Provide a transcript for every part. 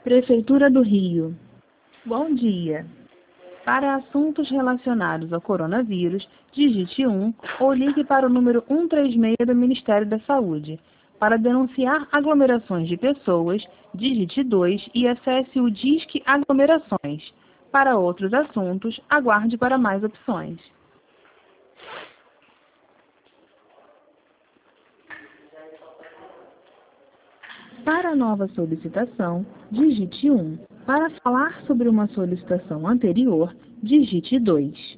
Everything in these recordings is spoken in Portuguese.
Prefeitura do Rio. Bom dia. Para assuntos relacionados ao coronavírus, digite 1 ou ligue para o número 136 do Ministério da Saúde. Para denunciar aglomerações de pessoas, digite 2 e acesse o Disque Aglomerações. Para outros assuntos, aguarde para mais opções. Para nova solicitação, digite 1. Para falar sobre uma solicitação anterior, digite 2.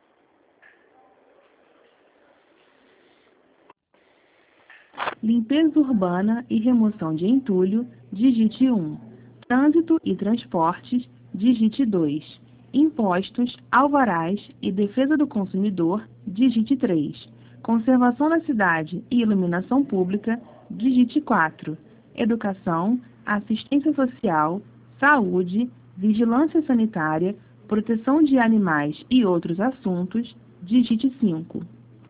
Limpeza urbana e remoção de entulho, digite 1. Trânsito e transportes, digite 2. Impostos, alvarás e defesa do consumidor, digite 3. Conservação da cidade e iluminação pública, digite 4. Educação, assistência social, saúde, vigilância sanitária, proteção de animais e outros assuntos, digite 5.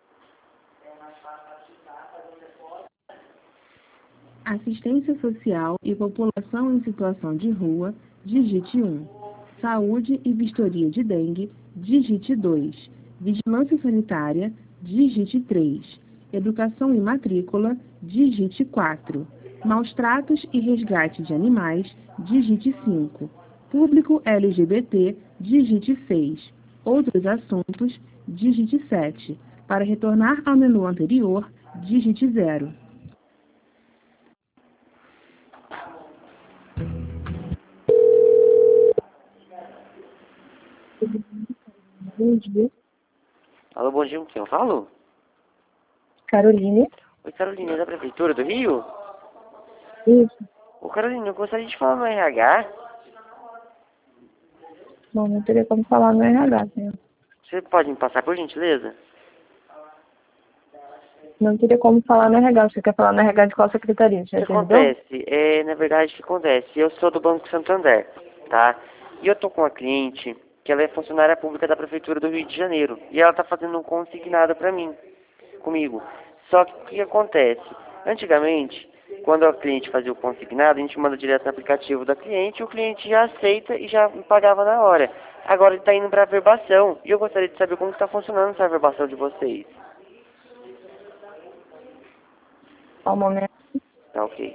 Assistência social e população em situação de rua, digite 1. Saúde e vistoria de dengue, digite 2. Vigilância sanitária, digite 3. Educação e matrícula, digite 4. Maus tratos e resgate de animais, digite 5. Público LGBT, digite 6. Outros assuntos, digite 7. Para retornar ao menu anterior, digite 0. Bom dia. Alô, bom dia, com quem eu falo? Caroline. Oi, Carolina, é da Prefeitura do Rio? Isso. Ô, Carolina, eu gostaria de falar no RH. Não teria como falar no RH, senhor. Você pode me passar, por gentileza? Não teria como falar no RH. Você quer falar no RH de qual secretaria? O que acontece? Na verdade, o que acontece? Eu sou do Banco Santander, tá? E eu tô com uma cliente que ela é funcionária pública da Prefeitura do Rio de Janeiro. E ela tá fazendo um consignado pra mim, comigo. Só que o que acontece? Antigamente, quando a cliente fazia o consignado, a gente manda direto no aplicativo da cliente, o cliente já aceita e já pagava na hora. Agora ele está indo para averbação. E eu gostaria de saber como está funcionando essa averbação de vocês. Só um momento. Tá ok.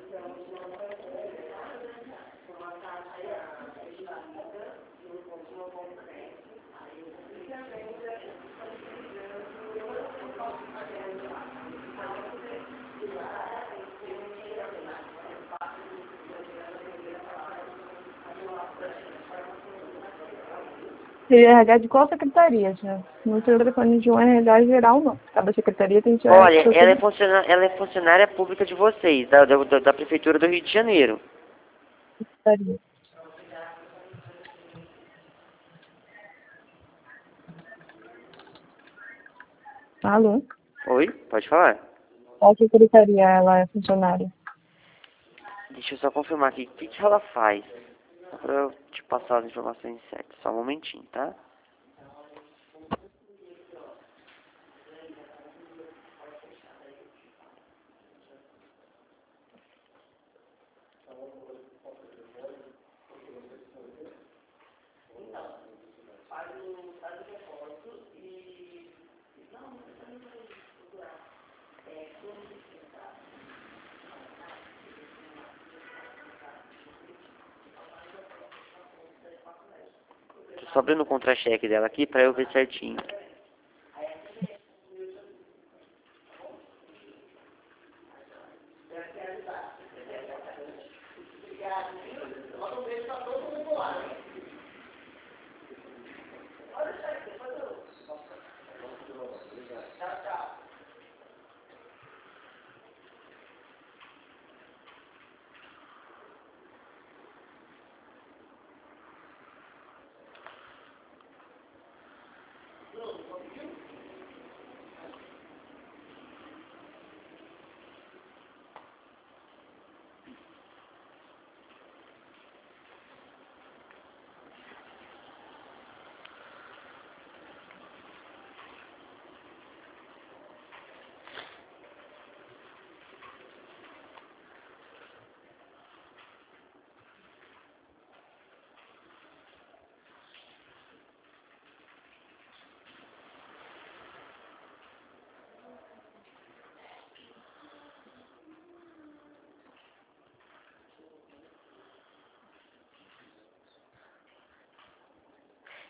Seria RH de qual secretaria, senhor? Não tem o telefone de um RH geral, não. Cada secretaria tem que... Olha, ela é funcionária pública de vocês, da Prefeitura do Rio de Janeiro. Secretaria. Alô? Oi, pode falar? Qual secretaria ela é funcionária? Deixa eu só confirmar aqui. O que ela faz? Só pra eu te passar as informações certas. Só um momentinho, tá? Tô só abrindo o contra-cheque dela aqui pra eu ver certinho.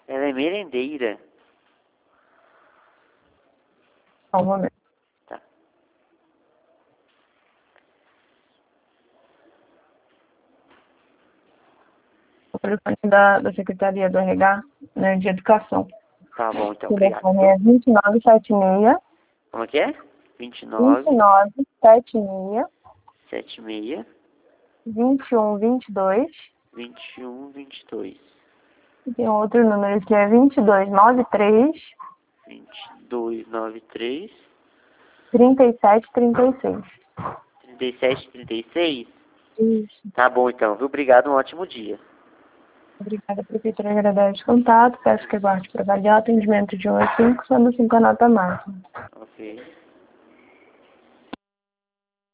Ela é merendeira. Só um momento. Tá. O telefone da Secretaria do RH, né, de Educação. Tá bom, então. O Obrigado. telefone é 2976 Como é que é? 29, 2976 76, 2122. 21, 22. E tem outro número que é 2293 22, 93, 3736. 37, 36. Isso. Tá bom, então. Viu? Obrigado. Um ótimo dia. Obrigada, Prefeitura, agradece o contato. Peço que aguarde para avaliar o atendimento de 1 a 5, sendo 5 a nota máxima. Ok.